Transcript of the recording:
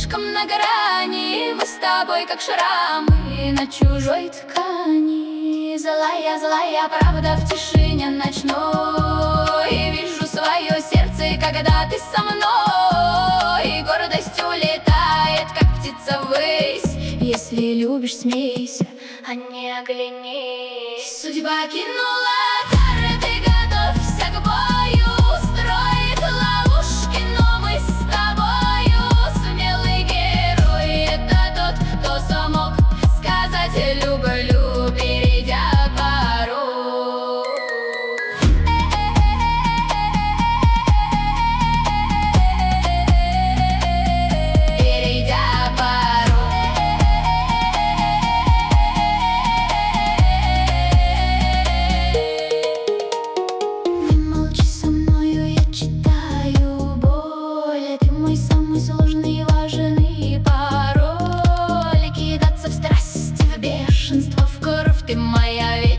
слишком на грани. Мы с тобой как шрамы на чужой ткани. Злая, злая правда в тишине ночной. Вижу свое сердце, когда ты со мной. И гордость улетает, как птица ввысь. Если любишь, смейся, а не оглянись. Судьба кинула кары, ты готовься к бою. Строит ловушки, но мы с тобою. Смелый герой — это тот, кто смог сказать люблю, перейдя порог. Перейдя порог. Не молчи со мною, я читаю боль. Ты мой самый сложный и важный пароль. Кидаться в страсть, в бешенство, в кровь, ты моя вера.